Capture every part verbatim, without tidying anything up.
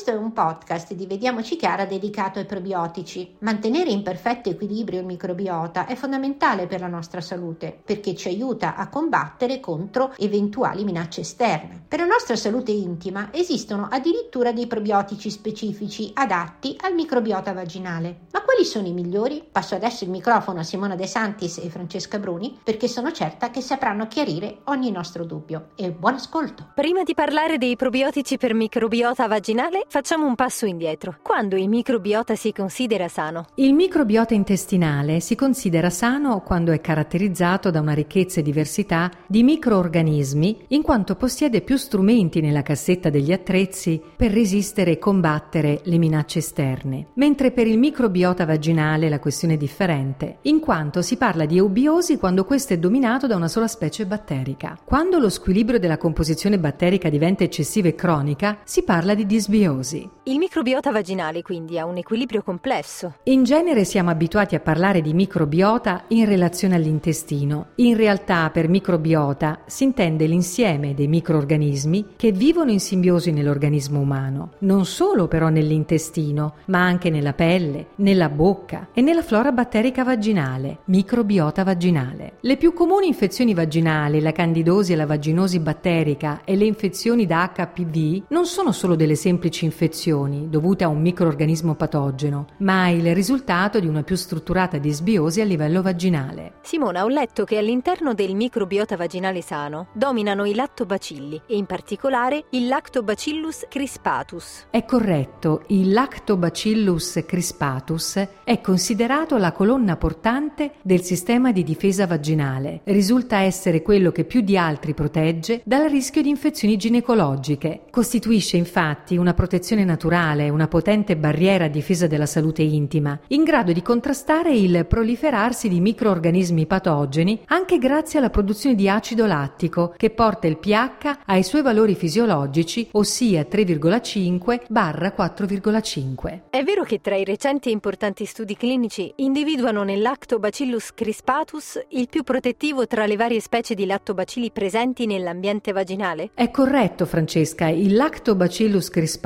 Questo è un podcast di Vediamoci Chiara dedicato ai probiotici. Mantenere in perfetto equilibrio il microbiota è fondamentale per la nostra salute perché ci aiuta a combattere contro eventuali minacce esterne. Per la nostra salute intima esistono addirittura dei probiotici specifici adatti al microbiota vaginale. Ma quali sono i migliori? Passo adesso il microfono a Simona De Santis e Francesca Bruni perché sono certa che sapranno chiarire ogni nostro dubbio. E buon ascolto! Prima di parlare dei probiotici per microbiota vaginale, facciamo un passo indietro. Quando il microbiota si considera sano? Il microbiota intestinale si considera sano quando è caratterizzato da una ricchezza e diversità di microorganismi, in quanto possiede più strumenti nella cassetta degli attrezzi per resistere e combattere le minacce esterne. Mentre per il microbiota vaginale la questione è differente, in quanto si parla di eubiosi quando questo è dominato da una sola specie batterica. Quando lo squilibrio della composizione batterica diventa eccessiva e cronica, si parla di disbiosi. Il microbiota vaginale quindi ha un equilibrio complesso. In genere siamo abituati a parlare di microbiota in relazione all'intestino. In realtà per microbiota si intende l'insieme dei microorganismi che vivono in simbiosi nell'organismo umano, non solo però nell'intestino, ma anche nella pelle, nella bocca e nella flora batterica vaginale, microbiota vaginale. Le più comuni infezioni vaginali, la candidosi e la vaginosi batterica e le infezioni da acca pi vi non sono solo delle semplici infezioni dovute a un microorganismo patogeno, ma il risultato di una più strutturata disbiosi a livello vaginale. Simona, ho letto che all'interno del microbiota vaginale sano dominano i lattobacilli e in particolare il Lactobacillus crispatus. È corretto, il Lactobacillus crispatus è considerato la colonna portante del sistema di difesa vaginale. Risulta essere quello che più di altri protegge dal rischio di infezioni ginecologiche. Costituisce infatti una protezione naturale, una potente barriera a difesa della salute intima, in grado di contrastare il proliferarsi di microorganismi patogeni anche grazie alla produzione di acido lattico che porta il pH ai suoi valori fisiologici, ossia tre virgola cinque quattro virgola cinque. È vero che tra i recenti e importanti studi clinici individuano nel Lactobacillus crispatus il più protettivo tra le varie specie di lattobacilli presenti nell'ambiente vaginale? È corretto, Francesca, il Lactobacillus crispatus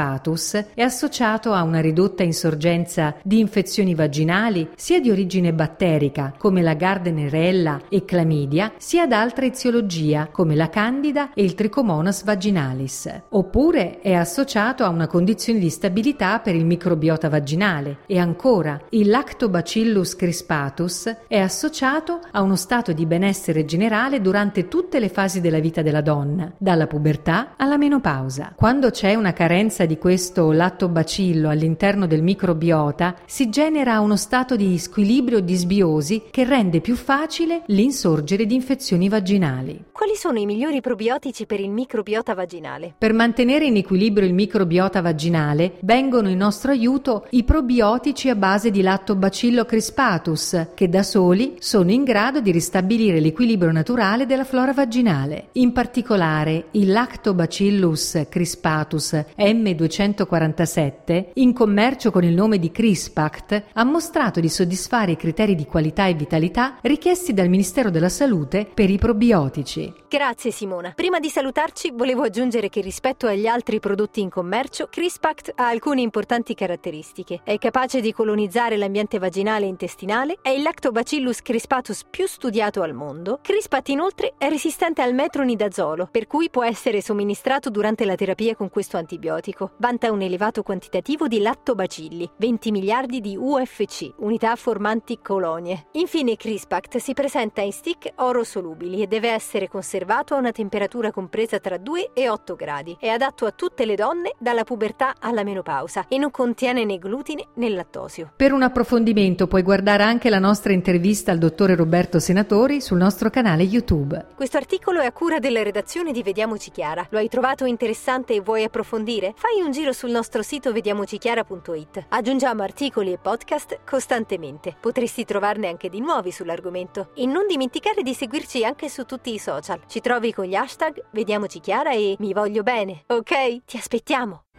è associato a una ridotta insorgenza di infezioni vaginali sia di origine batterica come la Gardnerella e Chlamydia, sia ad altra eziologia come la Candida e il Trichomonas vaginalis. Oppure è associato a una condizione di stabilità per il microbiota vaginale e ancora il Lactobacillus crispatus è associato a uno stato di benessere generale durante tutte le fasi della vita della donna, dalla pubertà alla menopausa. Quando c'è una carenza di questo lattobacillo all'interno del microbiota si genera uno stato di squilibrio o disbiosi che rende più facile l'insorgere di infezioni vaginali. Quali sono i migliori probiotici per il microbiota vaginale? Per mantenere in equilibrio il microbiota vaginale vengono in nostro aiuto i probiotici a base di Lactobacillo crispatus, che da soli sono in grado di ristabilire l'equilibrio naturale della flora vaginale. In particolare il Lactobacillus crispatus emme duecentoquarantasette, in commercio con il nome di Crispact, ha mostrato di soddisfare i criteri di qualità e vitalità richiesti dal Ministero della Salute per i probiotici. Grazie Simona. Prima di salutarci volevo aggiungere che rispetto agli altri prodotti in commercio, Crispact ha alcune importanti caratteristiche. È capace di colonizzare l'ambiente vaginale e intestinale, è il Lactobacillus crispatus più studiato al mondo. Crispact inoltre è resistente al metronidazolo, per cui può essere somministrato durante la terapia con questo antibiotico. Vanta un elevato quantitativo di lattobacilli, venti miliardi di U F C, unità formanti colonie. Infine Crispact si presenta in stick oro-solubili e deve essere conservato a una temperatura compresa tra due e otto gradi. È adatto a tutte le donne dalla pubertà alla menopausa e non contiene né glutine né lattosio. Per un approfondimento puoi guardare anche la nostra intervista al dottore Roberto Senatori sul nostro canale YouTube. Questo articolo è a cura della redazione di Vediamoci Chiara. Lo hai trovato interessante e vuoi approfondire? Fai un giro sul nostro sito vediamocichiara punto it. Aggiungiamo articoli e podcast costantemente. Potresti trovarne anche di nuovi sull'argomento. E non dimenticare di seguirci anche su tutti i social. Ci trovi con gli hashtag Vediamoci Chiara e Mi Voglio Bene. Ok? Ti aspettiamo!